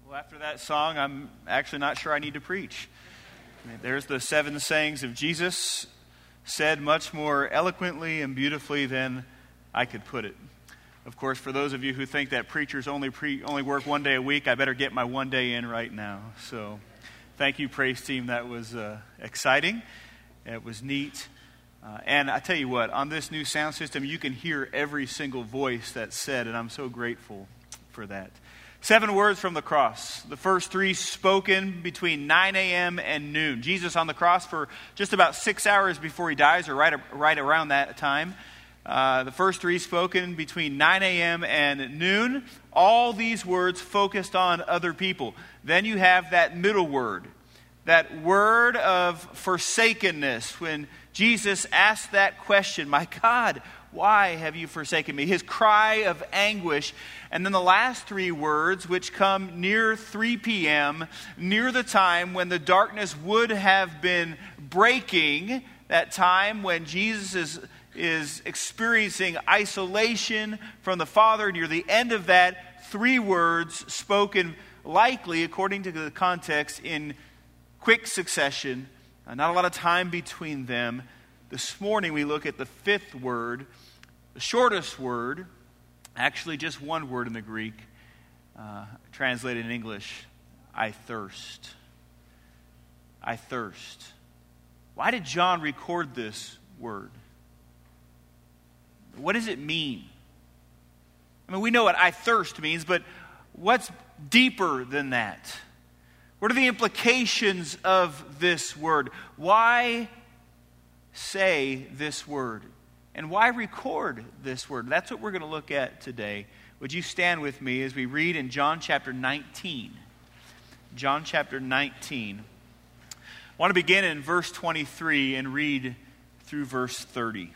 Well, after that song, I'm actually not sure I need to preach. There's the 7 sayings of Jesus, said much more eloquently and beautifully than I could put it. Of course, for those of you who think that preachers only work one day a week, I better get my one day in right now. So thank you, praise team. That was exciting. It was neat. And I tell you what, on this new sound system, you can hear every single voice that's said, and I'm so grateful for that. 7 words from the cross. The first 3 spoken between 9 a.m. and noon. Jesus on the cross for just about 6 hours before he dies, or right around that time. The first 3 spoken between 9 a.m. and noon. All these words focused on other people. Then you have that middle word. That word of forsakenness. When Jesus asked that question, "My God, why have you forsaken me?" His cry of anguish. And then the last 3 words, which come near 3 p.m., near the time when the darkness would have been breaking, that time when Jesus is experiencing isolation from the Father. Near the end of that, 3 words spoken likely, according to the context, in quick succession. Not a lot of time between them. This morning we look at the 5th word, the shortest word, actually just one word in the Greek, translated in English, I thirst. I thirst. Why did John record this word? What does it mean? I mean, we know what I thirst means, but what's deeper than that? What are the implications of this word? Why say this word? And why record this word? That's what we're going to look at today. Would you stand with me as we read in John chapter 19? John chapter 19. I want to begin in verse 23 and read through verse 30.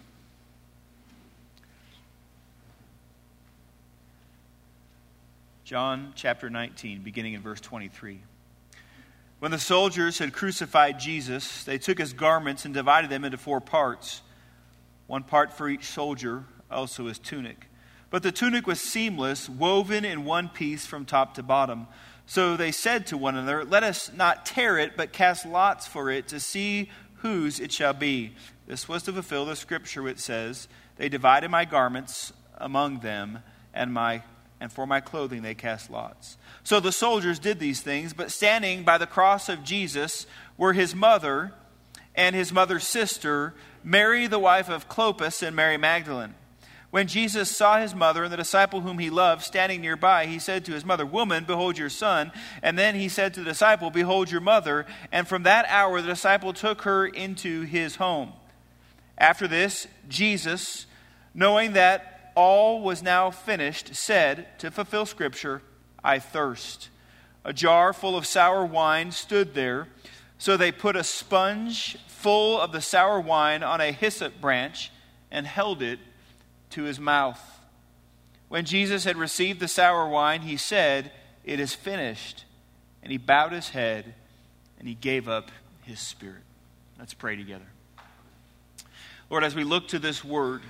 John chapter 19, beginning in verse 23. When the soldiers had crucified Jesus, they took his garments and divided them into 4 parts. 1 part for each soldier, also his tunic. But the tunic was seamless, woven in one piece from top to bottom. So they said to one another, "Let us not tear it, but cast lots for it to see whose it shall be." This was to fulfill the scripture which says, "They divided my garments among them, and for my clothing they cast lots." So the soldiers did these things, but standing by the cross of Jesus were his mother and his mother's sister, Mary the wife of Clopas, and Mary Magdalene. When Jesus saw his mother and the disciple whom he loved standing nearby, he said to his mother, "Woman, behold your son." And then he said to the disciple, "Behold your mother." And from that hour the disciple took her into his home. After this, Jesus, knowing that all was now finished, said, to fulfill scripture, "I thirst." A jar full of sour wine stood there. So they put a sponge full of the sour wine on a hyssop branch and held it to his mouth. When Jesus had received the sour wine, he said, "It is finished." And he bowed his head and he gave up his spirit. Let's pray together. Lord, as we look to this word,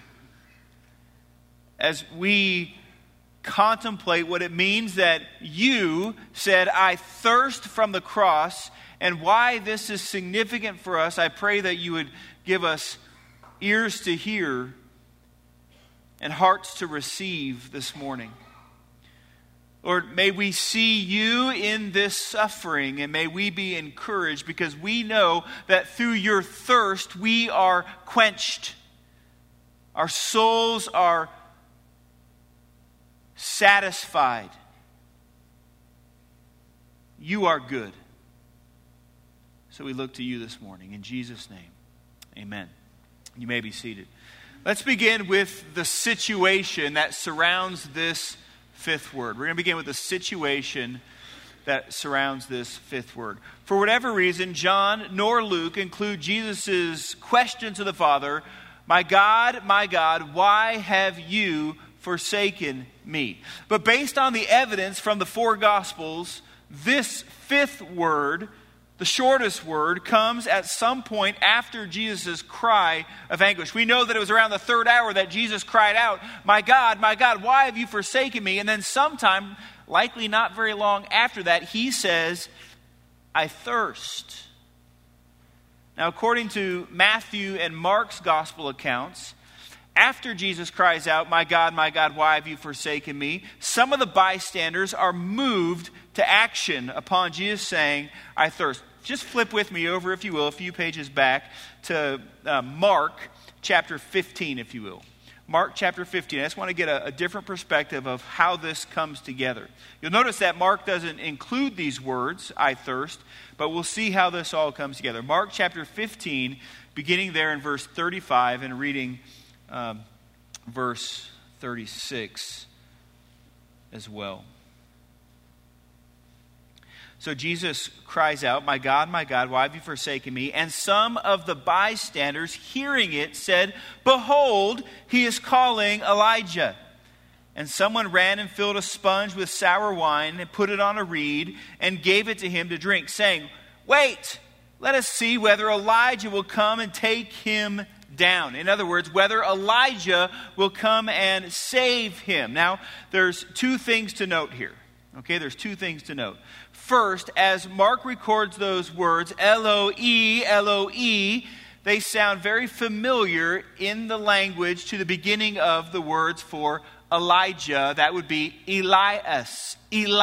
as we contemplate what it means that you said, "I thirst," from the cross, and why this is significant for us, I pray that you would give us ears to hear and hearts to receive this morning. Lord, may we see you in this suffering, and may we be encouraged, because we know that through your thirst we are quenched. Our souls are satisfied. You are good. So we look to you this morning. In Jesus' name, amen. You may be seated. Let's begin with the situation that surrounds this 5th word. We're going to begin with the situation that surrounds this 5th word. For whatever reason, John nor Luke include Jesus' question to the Father, my God, why have you forsaken me?" But based on the evidence from the 4 Gospels, this 5th word, the shortest word, comes at some point after Jesus' cry of anguish. We know that it was around the 3rd hour that Jesus cried out, my God, why have you forsaken me?" And then sometime likely not very long after that, he says, I thirst. Now, according to Matthew and Mark's gospel accounts, after Jesus cries out, my God, why have you forsaken me? Some of the bystanders are moved to action upon Jesus saying, I thirst. Just flip with me over, if you will, a few pages back to Mark chapter 15, if you will. Mark chapter 15. I just want to get a different perspective of how this comes together. You'll notice that Mark doesn't include these words, I thirst, but we'll see how this all comes together. Mark chapter 15, beginning there in verse 35 and reading verse 36 as well. So Jesus cries out, my God, why have you forsaken me? And some of the bystanders, hearing it, said, behold, he is calling Elijah. And someone ran and filled a sponge with sour wine and put it on a reed and gave it to him to drink, saying, wait, let us see whether Elijah will come and take him down. In other words, whether Elijah will come and save him. Now, there's two things to note here. Okay, there's two things to note. First, as Mark records those words, Eloi, Eloi, they sound very familiar in the language to the beginning of the words for Elijah. That would be Elias,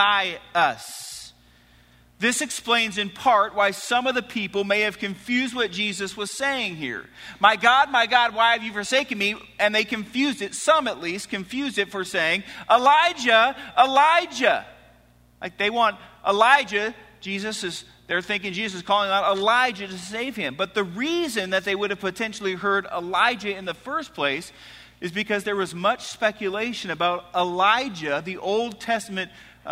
Elias. This explains in part why some of the people may have confused what Jesus was saying here. My God, why have you forsaken me? And they confused it, some at least, confused it for saying, Elijah, Elijah. Like they want Elijah, they're thinking Jesus is calling out Elijah to save him. But the reason that they would have potentially heard Elijah in the first place is because there was much speculation about Elijah, the Old Testament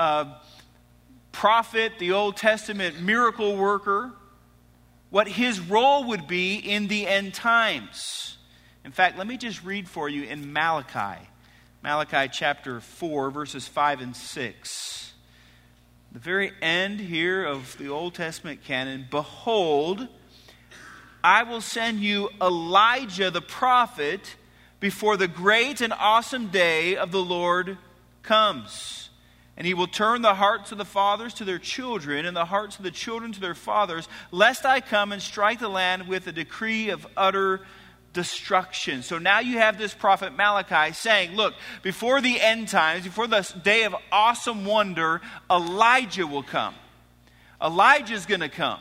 prophet, the Old Testament miracle worker, what his role would be in the end times. In fact, let me just read for you in Malachi chapter 4, verses 5 and 6. The very end here of the Old Testament canon, behold, I will send you Elijah the prophet before the great and awesome day of the Lord comes. And he will turn the hearts of the fathers to their children and the hearts of the children to their fathers, lest I come and strike the land with a decree of utter destruction. So now you have this prophet Malachi saying, look, before the end times, before the day of awesome wonder, Elijah will come. Elijah's going to come.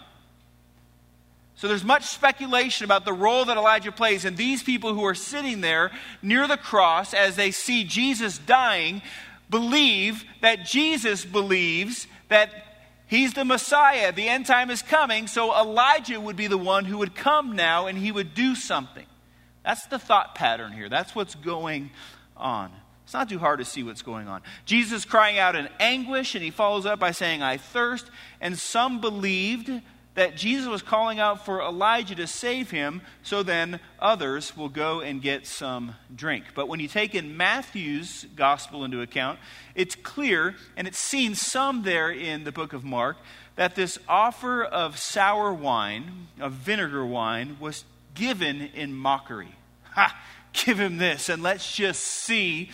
So there's much speculation about the role that Elijah plays. And these people who are sitting there near the cross as they see Jesus dying, believe that Jesus believes that he's the Messiah. The end time is coming. So Elijah would be the one who would come now and he would do something. That's the thought pattern here. That's what's going on. It's not too hard to see what's going on. Jesus is crying out in anguish, and he follows up by saying, I thirst. And some believed that Jesus was calling out for Elijah to save him, so then others will go and get some drink. But when you take in Matthew's gospel into account, it's clear, and it's seen some there in the book of Mark, that this offer of sour wine, of vinegar wine, was given in mockery. Ha! Give him this and let's just see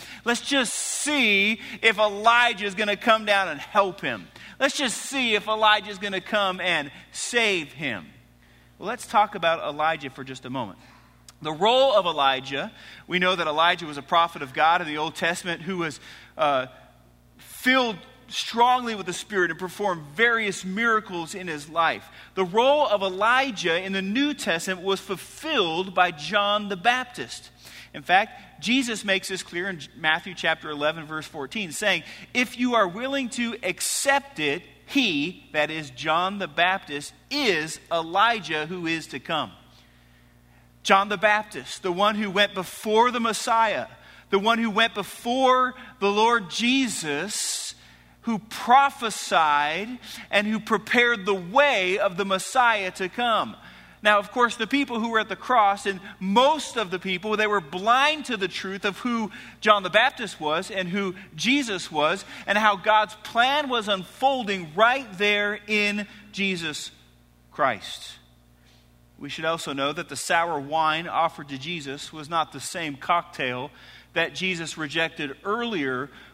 if Elijah is going to come down and help him. Let's just see if Elijah is going to come and save him. Well, let's talk about Elijah for just a moment. The role of Elijah, we know that Elijah was a prophet of God in the Old Testament who was filled strongly with the Spirit and performed various miracles in his life. The role of Elijah in the New Testament was fulfilled by John the Baptist. In fact, Jesus makes this clear in Matthew chapter 11, verse 14, saying, if you are willing to accept it, he, that is John the Baptist, is Elijah who is to come. John the Baptist, the one who went before the Messiah, the one who went before the Lord Jesus, who prophesied and who prepared the way of the Messiah to come. Now, of course, the people who were at the cross, and most of the people, they were blind to the truth of who John the Baptist was and who Jesus was and how God's plan was unfolding right there in Jesus Christ. We should also know that the sour wine offered to Jesus was not the same cocktail that Jesus rejected earlier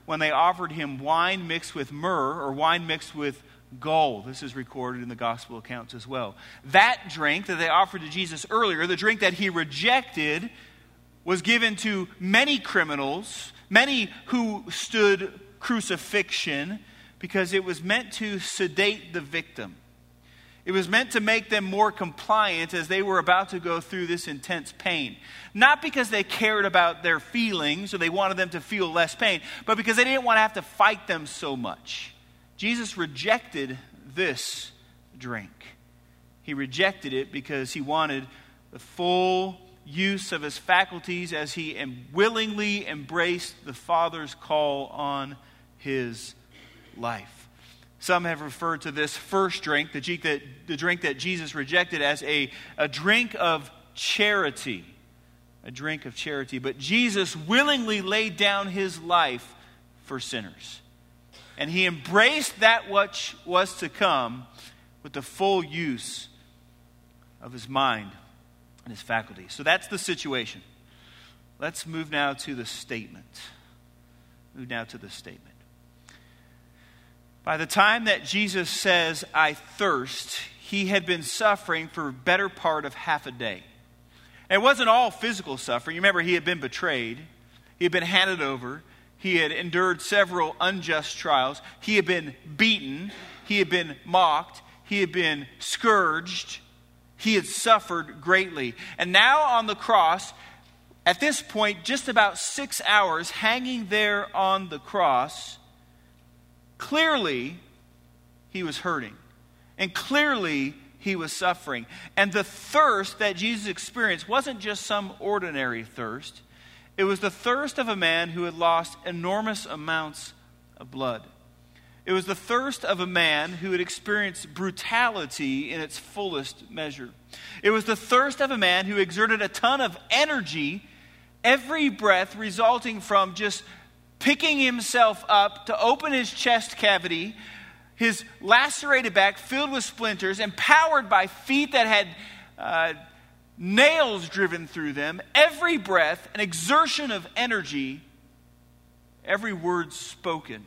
when they offered him wine mixed with myrrh or wine mixed with gall. This is recorded in the gospel accounts as well. That drink that they offered to Jesus earlier, the drink that he rejected, was given to many criminals, many who stood crucifixion, because it was meant to sedate the victim. It was meant to make them more compliant as they were about to go through this intense pain. Not because they cared about their feelings or they wanted them to feel less pain, but because they didn't want to have to fight them so much. Jesus rejected this drink. He rejected it because he wanted the full use of his faculties as he willingly embraced the Father's call on his life. Some have referred to this first drink, the drink that Jesus rejected, as a drink of charity. A drink of charity. But Jesus willingly laid down his life for sinners. And he embraced that which was to come with the full use of his mind and his faculties. So that's the situation. Let's move now to the statement. By the time that Jesus says, "I thirst," he had been suffering for a better part of half a day. And it wasn't all physical suffering. You remember, he had been betrayed. He had been handed over. He had endured several unjust trials. He had been beaten. He had been mocked. He had been scourged. He had suffered greatly. And now on the cross, at this point, just about 6 hours hanging there on the cross, clearly he was hurting. And clearly he was suffering. And the thirst that Jesus experienced wasn't just some ordinary thirst. It was the thirst of a man who had lost enormous amounts of blood. It was the thirst of a man who had experienced brutality in its fullest measure. It was the thirst of a man who exerted a ton of energy, every breath resulting from just picking himself up to open his chest cavity, his lacerated back filled with splinters, empowered by feet that had nails driven through them, every breath, an exertion of energy, every word spoken,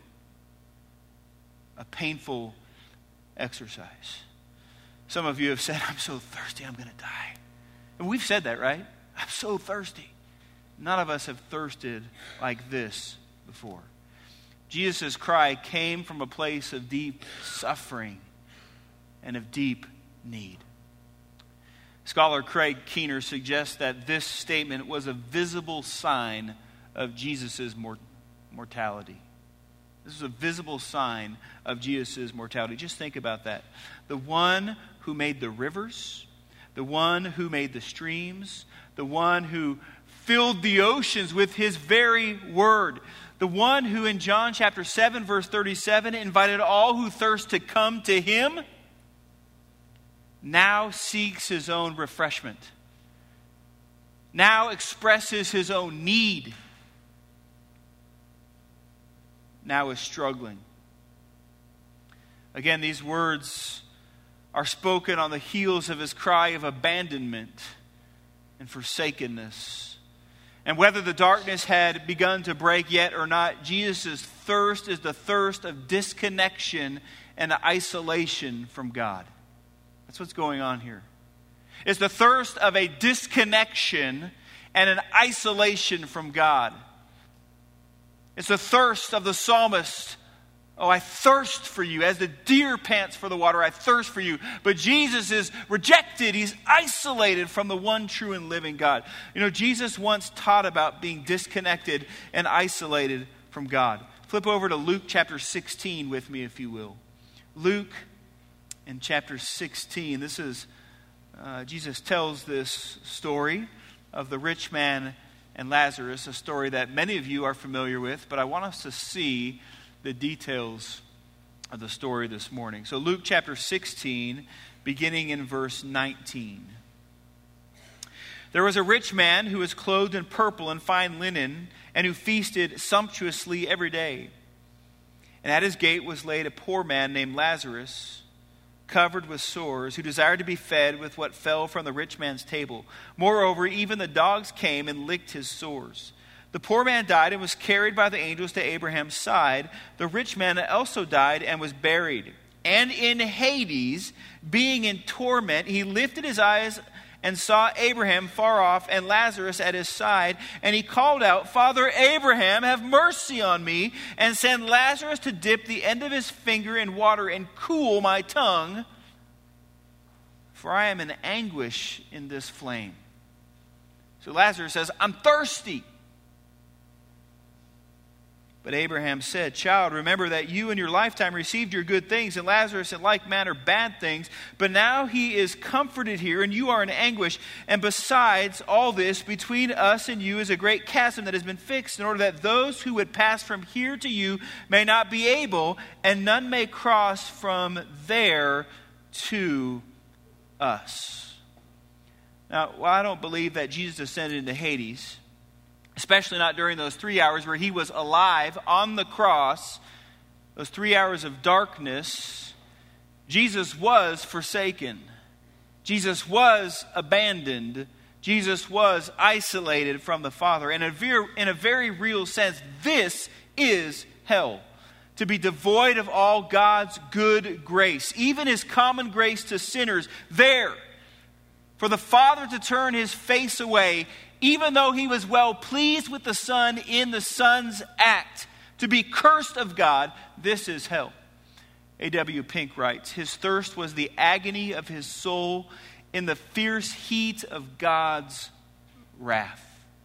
a painful exercise. Some of you have said, "I'm so thirsty, I'm going to die." And we've said that, right? I'm so thirsty. None of us have thirsted like this before. Jesus' cry came from a place of deep suffering and of deep need. Scholar Craig Keener suggests that this statement was a visible sign of Jesus' mortality. This is a visible sign of Jesus' mortality. Just think about that. The one who made the rivers, the one who made the streams, the one who filled the oceans with his very word, the one who in John chapter 7 verse 37 invited all who thirst to come to him, now seeks his own refreshment, now expresses his own need, now is struggling. Again, these words are spoken on the heels of his cry of abandonment and forsakenness. And whether the darkness had begun to break yet or not, Jesus' thirst is the thirst of disconnection and isolation from God. That's what's going on here. It's the thirst of a disconnection and an isolation from God. It's the thirst of the psalmist. "Oh, I thirst for you. As the deer pants for the water, I thirst for you." But Jesus is rejected. He's isolated from the one true and living God. You know, Jesus once taught about being disconnected and isolated from God. Flip over to Luke chapter 16 with me, if you will. Luke in chapter 16. This is, Jesus tells this story of the rich man and Lazarus, a story that many of you are familiar with, but I want us to see the details of the story this morning. So Luke chapter 16, beginning in verse 19. "There was a rich man who was clothed in purple and fine linen, and who feasted sumptuously every day. And at his gate was laid a poor man named Lazarus, covered with sores, who desired to be fed with what fell from the rich man's table. Moreover, even the dogs came and licked his sores. The poor man died and was carried by the angels to Abraham's side. The rich man also died and was buried. And in Hades, being in torment, he lifted his eyes and saw Abraham far off and Lazarus at his side. And he called out, Father Abraham, have mercy on me, and send Lazarus to dip the end of his finger in water and cool my tongue, for I am in anguish in this flame. So Lazarus says, I'm thirsty. But Abraham said, Child, remember that you in your lifetime received your good things, and Lazarus in like manner bad things. But now he is comforted here, and you are in anguish. And besides all this, between us and you is a great chasm that has been fixed, in order that those who would pass from here to you may not be able, and none may cross from there to us. Now, while I don't believe that Jesus ascended into Hades, especially not during those 3 hours where he was alive on the cross, those 3 hours of darkness, Jesus was forsaken. Jesus was abandoned. Jesus was isolated from the Father. And in a very real sense, this is hell. To be devoid of all God's good grace, even his common grace to sinners, there. For the Father to turn his face away, even though he was well pleased with the Son in the Son's act, to be cursed of God, this is hell. A.W. Pink writes, his thirst was the agony of his soul in the fierce heat of God's wrath.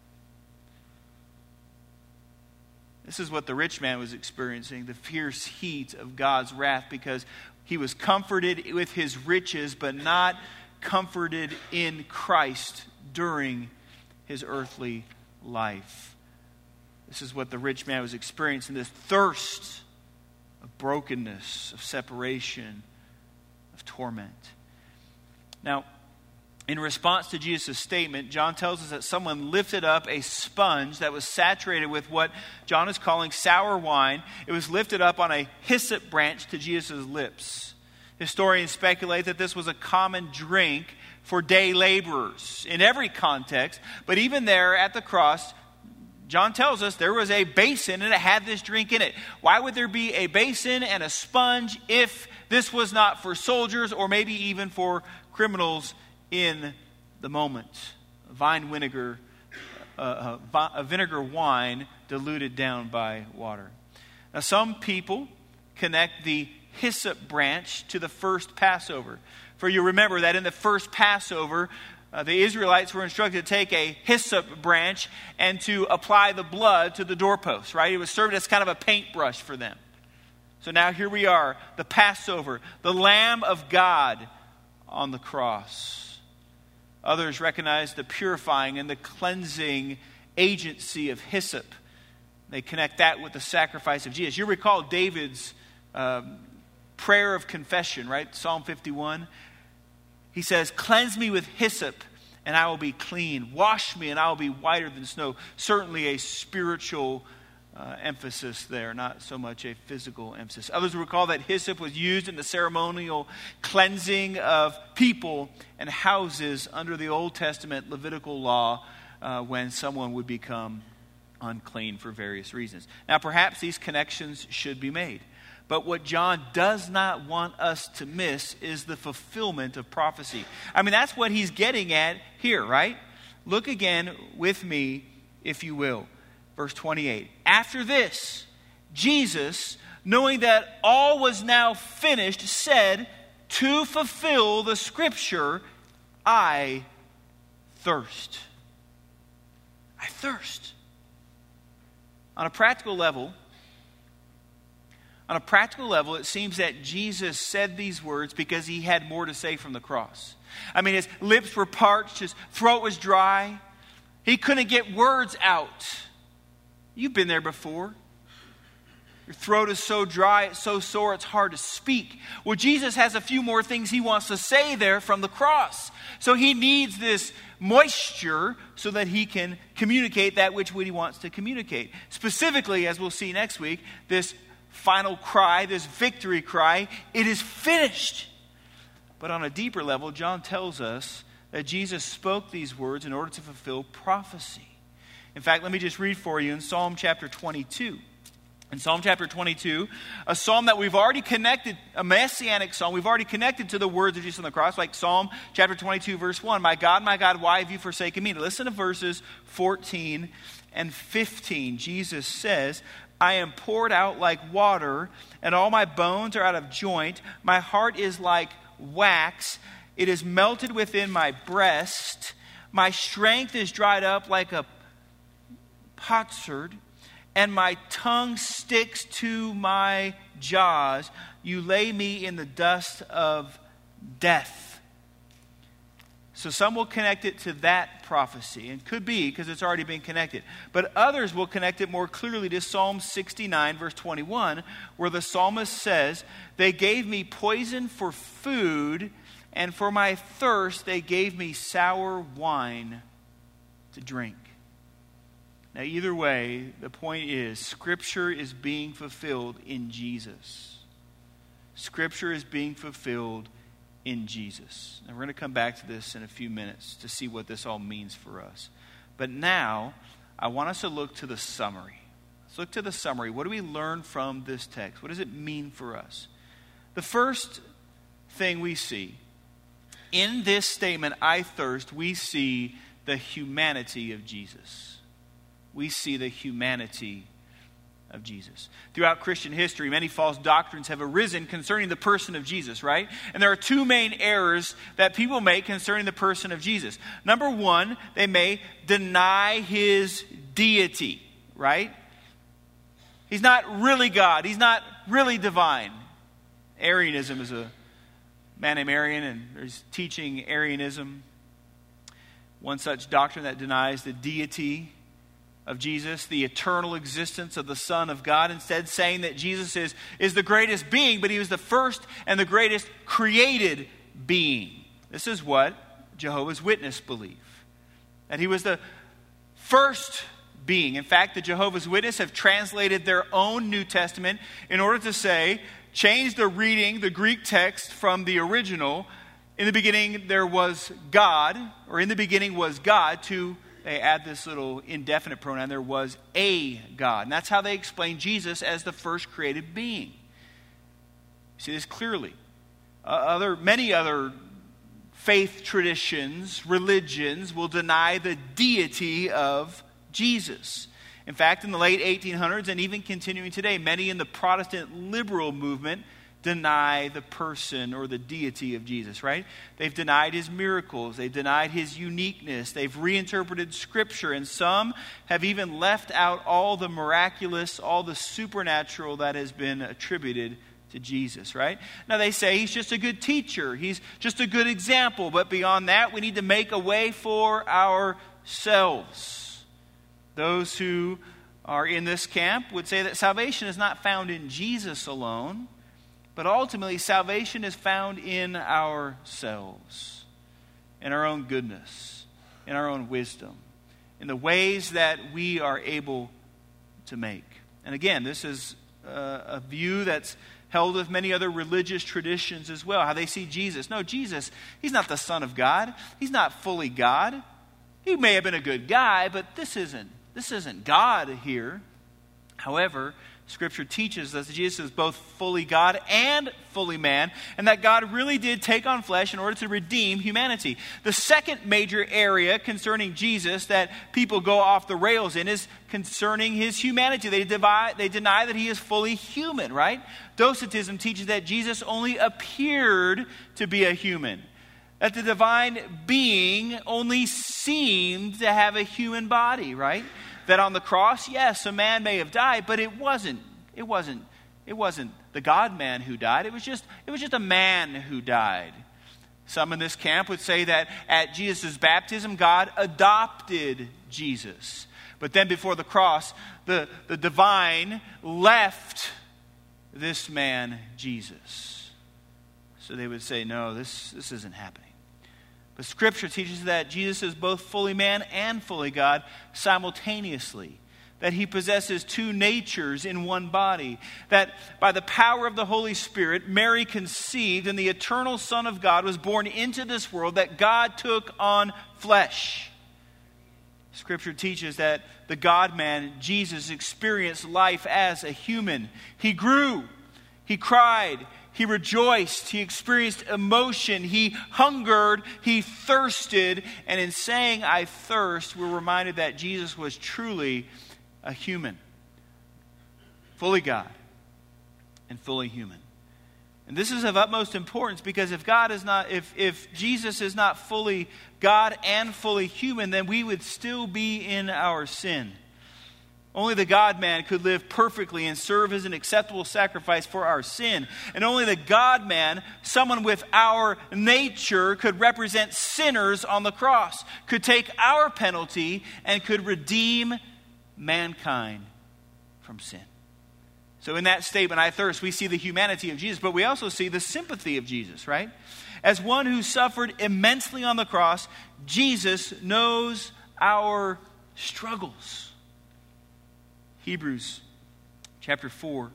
This is what the rich man was experiencing, the fierce heat of God's wrath, because he was comforted with his riches, but not comforted in Christ during his earthly life. This is what the rich man was experiencing, this thirst of brokenness, of separation, of torment. Now, in response to Jesus' statement, John tells us that someone lifted up a sponge that was saturated with what John is calling sour wine. It was lifted up on a hyssop branch to Jesus' lips. Historians speculate that this was a common drink for day laborers in every context. But even there at the cross, John tells us there was a basin and it had this drink in it. Why would there be a basin and a sponge if this was not for soldiers or maybe even for criminals in the moment? Vinegar wine diluted down by water. Now, some people connect the hyssop branch to the first Passover. For you remember that in the first Passover, the Israelites were instructed to take a hyssop branch and to apply the blood to the doorpost, right? It was served as kind of a paintbrush for them. So now here we are, the Passover, the Lamb of God on the cross. Others recognize the purifying and the cleansing agency of hyssop. They connect that with the sacrifice of Jesus. You recall David's prayer of confession, right? Psalm 51. He says, cleanse me with hyssop and I will be clean. Wash me and I will be whiter than snow. Certainly a spiritual emphasis there, not so much a physical emphasis. Others recall that hyssop was used in the ceremonial cleansing of people and houses under the Old Testament Levitical law when someone would become unclean for various reasons. Now, perhaps these connections should be made. But what John does not want us to miss is the fulfillment of prophecy. I mean, that's what he's getting at here, right? Look again with me, if you will. Verse 28. After this, Jesus, knowing that all was now finished, said, to fulfill the scripture, I thirst. I thirst. On a practical level, it seems that Jesus said these words because he had more to say from the cross. I mean, his lips were parched, his throat was dry. He couldn't get words out. You've been there before. Your throat is so dry, it's so sore, it's hard to speak. Well, Jesus has a few more things he wants to say there from the cross. So he needs this moisture so that he can communicate that which he wants to communicate. Specifically, as we'll see next week, this final cry, this victory cry, it is finished. But on a deeper level, John tells us that Jesus spoke these words in order to fulfill prophecy. In fact, let me just read for you in Psalm chapter 22. In Psalm chapter 22, a psalm that we've already connected, a messianic psalm, we've already connected to the words of Jesus on the cross, like Psalm chapter 22, verse 1. My God, why have you forsaken me? Listen to verses 14 and 15. Jesus says, I am poured out like water, and all my bones are out of joint. My heart is like wax. It is melted within my breast. My strength is dried up like a potsherd, and my tongue sticks to my jaws. You lay me in the dust of death. So some will connect it to that prophecy, and could be because it's already been connected. But others will connect it more clearly to Psalm 69, verse 21, where the psalmist says, they gave me poison for food, and for my thirst they gave me sour wine to drink. Now, either way, the point is, Scripture is being fulfilled in Jesus. Scripture is being fulfilled in Jesus. And we're going to come back to this in a few minutes to see what this all means for us. But now, I want us to look to the summary. Let's look to the summary. What do we learn from this text? What does it mean for us? The first thing we see, in this statement, I thirst, we see the humanity of Jesus. We see the humanity of Jesus. Throughout Christian history, many false doctrines have arisen concerning the person of Jesus, right? And there are two main errors that people make concerning the person of Jesus. Number one, they may deny his deity, right? He's not really God. He's not really divine. Arianism is a man named Arian, and there's teaching Arianism. One such doctrine that denies the deity of Jesus, the eternal existence of the Son of God, instead saying that Jesus is the greatest being, but he was the first and the greatest created being. This is what Jehovah's Witnesses believe, that he was the first being. In fact, the Jehovah's Witnesses have translated their own New Testament in order to say, change the reading, the Greek text from the original, in the beginning there was God, or in the beginning was God, to they add this little indefinite pronoun, there was a God. And that's how they explain Jesus as the first created being. You see this clearly. Many other faith traditions, religions, will deny the deity of Jesus. In fact, in the late 1800s and even continuing today, many in the Protestant liberal movement deny the person or the deity of Jesus, right? They've denied his miracles. They've denied his uniqueness. They've reinterpreted Scripture. And some have even left out all the miraculous, all the supernatural that has been attributed to Jesus, right? Now they say he's just a good teacher. He's just a good example. But beyond that, we need to make a way for ourselves. Those who are in this camp would say that salvation is not found in Jesus alone, but ultimately, salvation is found in ourselves, in our own goodness, in our own wisdom, in the ways that we are able to make. And again, this is a view that's held with many other religious traditions as well, how they see Jesus. No, Jesus, he's not the Son of God. He's not fully God. He may have been a good guy, but this isn't God here. However, Scripture teaches us that Jesus is both fully God and fully man, and that God really did take on flesh in order to redeem humanity. The second major area concerning Jesus that people go off the rails in is concerning his humanity. They deny that he is fully human, right? Docetism teaches that Jesus only appeared to be a human, that the divine being only seemed to have a human body, right? That on the cross, yes, a man may have died, but it wasn't the God-man who died. It was just a man who died. Some in this camp would say that at Jesus' baptism, God adopted Jesus. But then before the cross, the divine left this man, Jesus. So they would say, no, this isn't happening. But Scripture teaches that Jesus is both fully man and fully God simultaneously. That he possesses two natures in one body. That by the power of the Holy Spirit, Mary conceived and the eternal Son of God was born into this world. That God took on flesh. Scripture teaches that the God-man, Jesus, experienced life as a human. He grew, he cried, he rejoiced, he experienced emotion, he hungered, he thirsted. And in saying, I thirst, we're reminded that Jesus was truly a human. Fully God and fully human. And this is of utmost importance because if Jesus is not fully God and fully human, then we would still be in our sin. Only the God-man could live perfectly and serve as an acceptable sacrifice for our sin. And only the God-man, someone with our nature, could represent sinners on the cross, could take our penalty, and could redeem mankind from sin. So in that statement, I thirst, we see the humanity of Jesus, but we also see the sympathy of Jesus, right? As one who suffered immensely on the cross, Jesus knows our struggles. Hebrews chapter 4,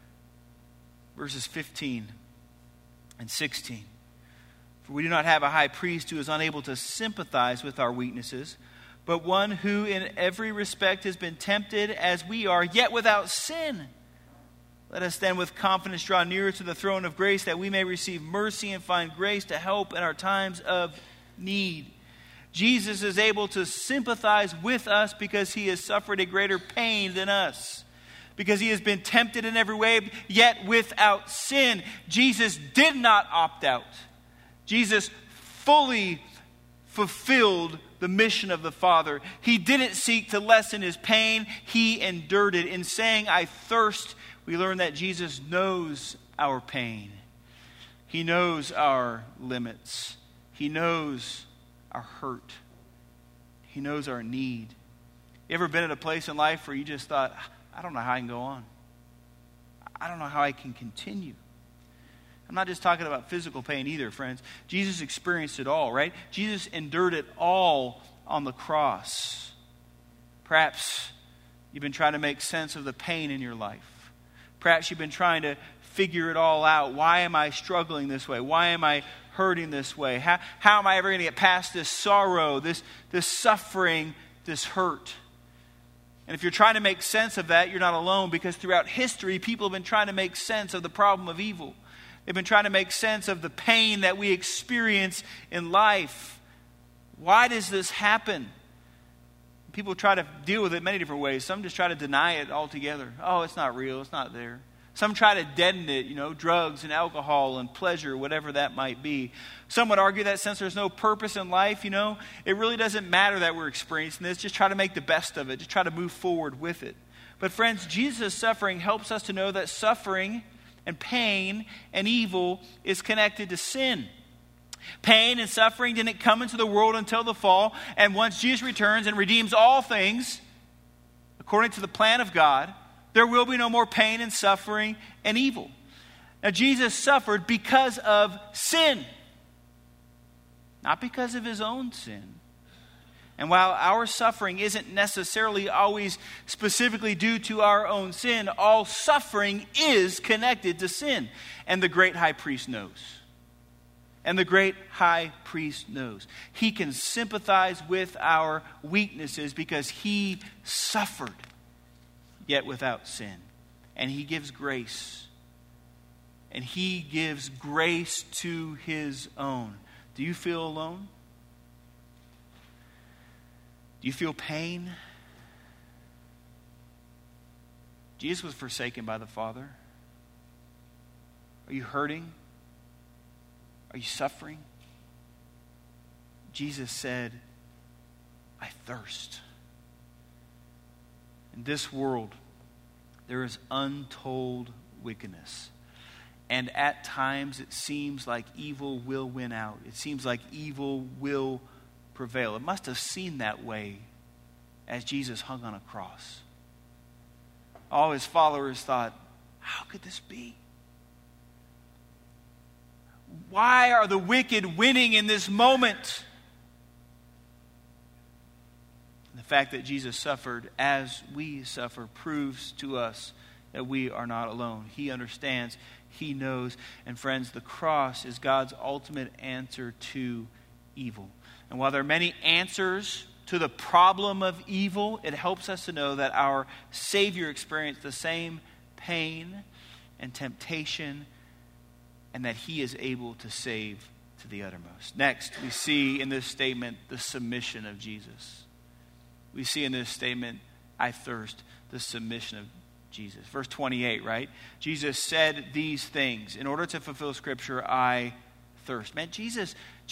verses 15 and 16. For we do not have a high priest who is unable to sympathize with our weaknesses, but one who in every respect has been tempted as we are, yet without sin. Let us then with confidence draw nearer to the throne of grace that we may receive mercy and find grace to help in our times of need. Jesus is able to sympathize with us because he has suffered a greater pain than us. Because he has been tempted in every way, yet without sin. Jesus did not opt out. Jesus fully fulfilled the mission of the Father. He didn't seek to lessen his pain. He endured it. In saying, I thirst, we learn that Jesus knows our pain. He knows our limits. He knows our hurt. He knows our need. You ever been at a place in life where you just thought, I don't know how I can go on. I don't know how I can continue. I'm not just talking about physical pain either, friends. Jesus experienced it all, right? Jesus endured it all on the cross. Perhaps you've been trying to make sense of the pain in your life. Perhaps you've been trying to figure it all out. Why am I struggling this way? Why am I hurting this way? How am I ever going to get past this sorrow, this suffering, this hurt? And if you're trying to make sense of that, you're not alone, because throughout history, people have been trying to make sense of the problem of evil. They've been trying to make sense of the pain that we experience in life. Why does this happen? People try to deal with it many different ways. Some just try to deny it altogether. Oh, it's not real. It's not there. Some try to deaden it, drugs and alcohol and pleasure, whatever that might be. Some would argue that since there's no purpose in life, it really doesn't matter that we're experiencing this. Just try to make the best of it. Just try to move forward with it. But friends, Jesus' suffering helps us to know that suffering and pain and evil is connected to sin. Pain and suffering didn't come into the world until the fall. And once Jesus returns and redeems all things, according to the plan of God, there will be no more pain and suffering and evil. Now, Jesus suffered because of sin, not because of his own sin. And while our suffering isn't necessarily always specifically due to our own sin, all suffering is connected to sin. And the great high priest knows. And the great high priest knows. He can sympathize with our weaknesses because he suffered, yet without sin. And he gives grace. And he gives grace to his own. Do you feel alone? Do you feel pain? Jesus was forsaken by the Father. Are you hurting? Are you suffering? Jesus said, I thirst. In this world, there is untold wickedness. And at times, it seems like evil will win out. It seems like evil will prevail. It must have seemed that way as Jesus hung on a cross. All his followers thought, how could this be? Why are the wicked winning in this moment? The fact that Jesus suffered as we suffer proves to us that we are not alone. He understands, he knows. And friends, the cross is God's ultimate answer to evil. And while there are many answers to the problem of evil. It helps us to know that our Savior experienced the same pain and temptation, and that he is able to save to the uttermost. Next, we see in this statement the submission of Jesus. We see in this statement, I thirst, the submission of Jesus. Verse 28, right? Jesus said these things. In order to fulfill Scripture, I thirst. Man, Jesus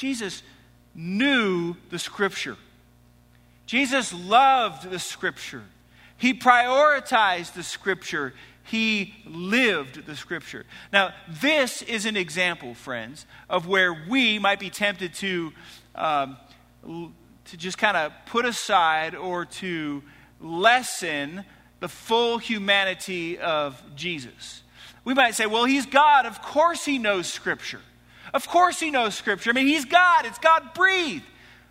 knew the Scripture. Jesus loved the Scripture. He prioritized the Scripture. He lived the Scripture. Now, this is an example, friends, of where we might be tempted to just kind of put aside or to lessen the full humanity of Jesus. We might say, well, he's God. Of course he knows Scripture. Of course he knows Scripture. I mean, he's God. It's God-breathed.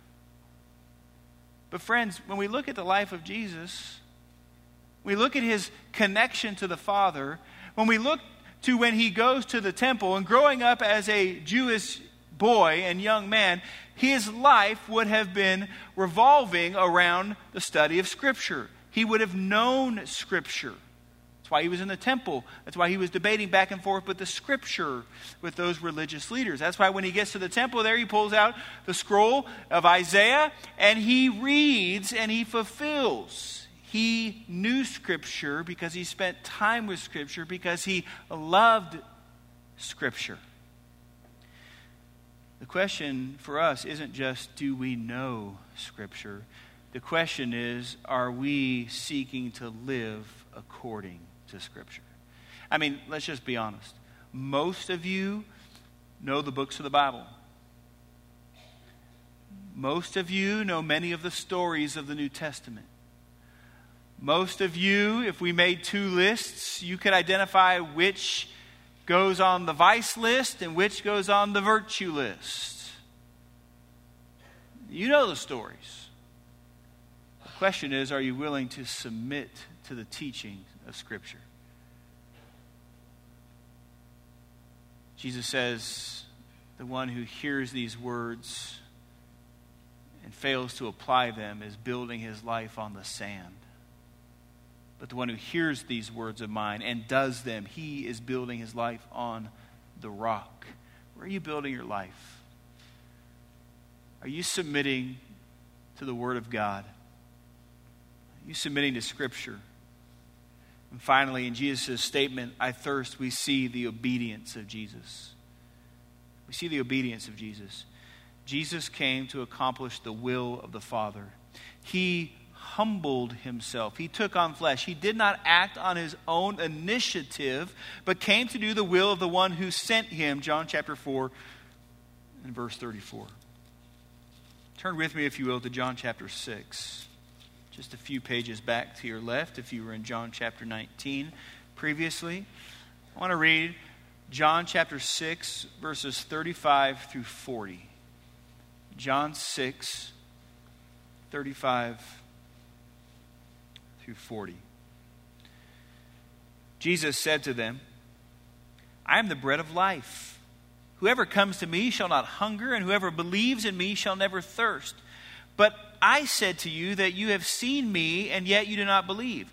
But friends, when we look at the life of Jesus, we look at his connection to the Father, when we look to when he goes to the temple and growing up as a Jewish boy and young man, his life would have been revolving around the study of Scripture. He would have known Scripture. That's why he was in the temple. That's why he was debating back and forth with the Scripture with those religious leaders. That's why when he gets to the temple there, he pulls out the scroll of Isaiah and he reads and he fulfills. He knew Scripture because he spent time with Scripture, because he loved Scripture. The question for us isn't just, do we know Scripture? The question is, are we seeking to live according to Scripture? I mean, let's just be honest. Most of you know the books of the Bible. Most of you know many of the stories of the New Testament. Most of you, if we made two lists, you could identify which goes on the vice list and which goes on the virtue list. You know the stories. The question is, are you willing to submit to the teaching of Scripture? Jesus says, the one who hears these words and fails to apply them is building his life on the sand. But the one who hears these words of mine and does them, he is building his life on the rock. Where are you building your life? Are you submitting to the Word of God? Are you submitting to Scripture? And finally, in Jesus' statement, I thirst, we see the obedience of Jesus. We see the obedience of Jesus. Jesus came to accomplish the will of the Father. He humbled himself. He took on flesh. He did not act on his own initiative, but came to do the will of the one who sent him. John chapter 4 and verse 34. Turn with me, if you will, to John chapter 6. Just a few pages back to your left, if you were in John chapter 19 previously. I want to read John chapter 6, verses 35 through 40. John 6, 35 through 40. Jesus said to them, I am the bread of life. Whoever comes to me shall not hunger, and whoever believes in me shall never thirst. But I said to you that you have seen me, and yet you do not believe.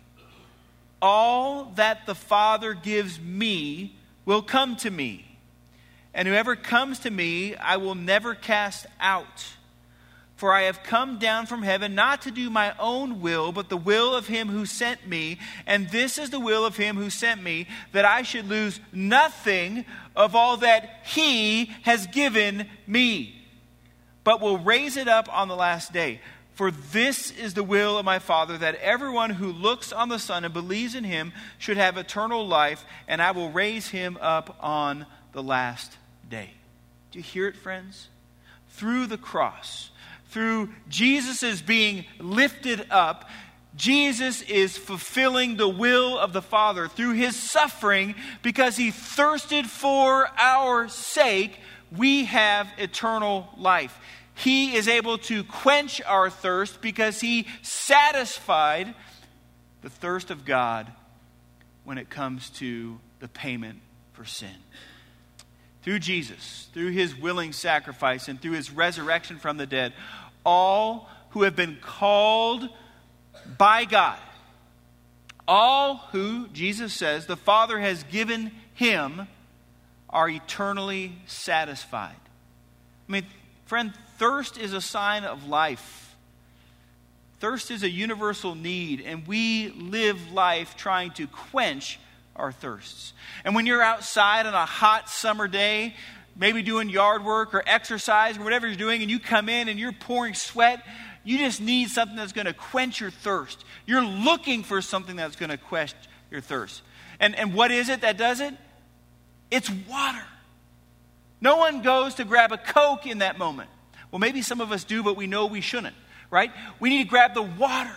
All that the Father gives me will come to me, and whoever comes to me I will never cast out. For I have come down from heaven not to do my own will, but the will of him who sent me. And this is the will of him who sent me, that I should lose nothing of all that he has given me, but will raise it up on the last day. For this is the will of my Father, that everyone who looks on the Son and believes in him should have eternal life, and I will raise him up on the last day. Do you hear it, friends? Through the cross, through Jesus' being lifted up, Jesus is fulfilling the will of the Father through his suffering. Because he thirsted for our sake, we have eternal life. He is able to quench our thirst because he satisfied the thirst of God when it comes to the payment for sin. Through Jesus, through his willing sacrifice, and through his resurrection from the dead, all who have been called by God. All who, Jesus says, the Father has given him are eternally satisfied. I mean, friend, thirst is a sign of life. Thirst is a universal need, and we live life trying to quench our thirsts. And when you're outside on a hot summer day, maybe doing yard work or exercise or whatever you're doing, and you come in and you're pouring sweat, you just need something that's going to quench your thirst. You're looking for something that's going to quench your thirst. And what is it that does it? It's water. No one goes to grab a Coke in that moment. Well, maybe some of us do, but we know we shouldn't, right? We need to grab the water.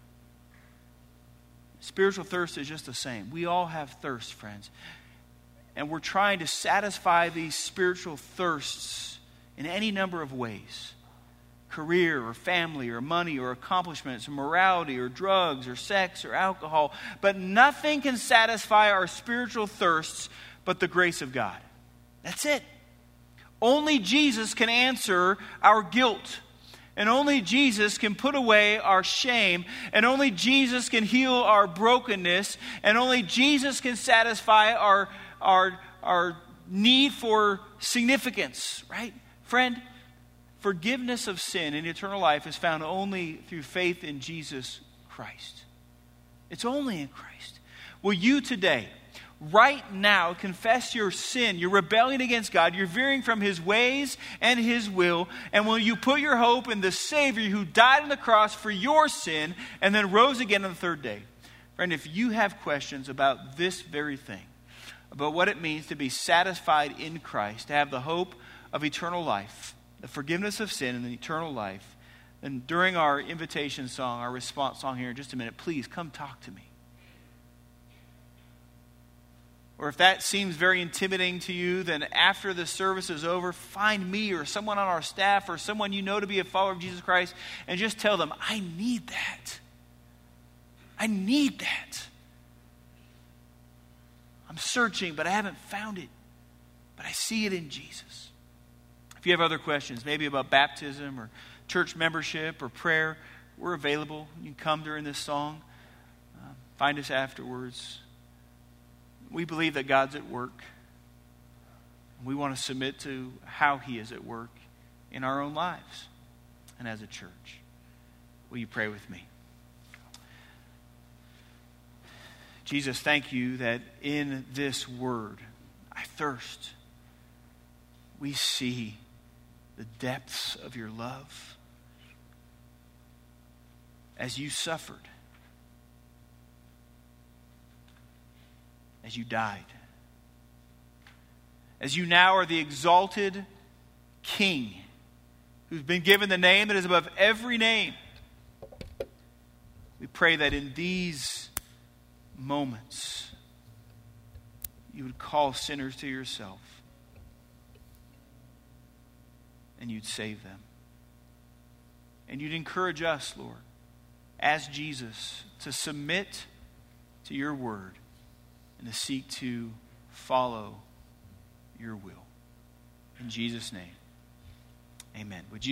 Spiritual thirst is just the same. We all have thirst, friends. And we're trying to satisfy these spiritual thirsts in any number of ways. Career or family or money or accomplishments or morality or drugs or sex or alcohol. But nothing can satisfy our spiritual thirsts but the grace of God. That's it. Only Jesus can answer our guilt. And only Jesus can put away our shame. And only Jesus can heal our brokenness. And only Jesus can satisfy our need for significance. Right? Friend, forgiveness of sin and eternal life is found only through faith in Jesus Christ. It's only in Christ. Will you today, right now, confess your sin, your rebellion against God, your veering from his ways and his will, and will you put your hope in the Savior who died on the cross for your sin and then rose again on the third day? Friend, if you have questions about this very thing, about what it means to be satisfied in Christ, to have the hope of eternal life, the forgiveness of sin and the eternal life, then during our invitation song, our response song here in just a minute, please come talk to me. Or if that seems very intimidating to you, then after the service is over, find me or someone on our staff or someone you know to be a follower of Jesus Christ and just tell them, I need that. I need that. I'm searching, but I haven't found it. But I see it in Jesus. If you have other questions, maybe about baptism or church membership or prayer, we're available. You can come during this song. Find us afterwards. We believe that God's at work. We want to submit to how he is at work in our own lives and as a church. Will you pray with me? Jesus, thank you that in this word, I thirst, we see the depths of your love as you suffered, as you died, as you now are the exalted King who's been given the name that is above every name. We pray that in these moments you would call sinners to yourself and you'd save them. And you'd encourage us, Lord, as Jesus, to submit to your word and to seek to follow your will. In Jesus' name, amen. Would you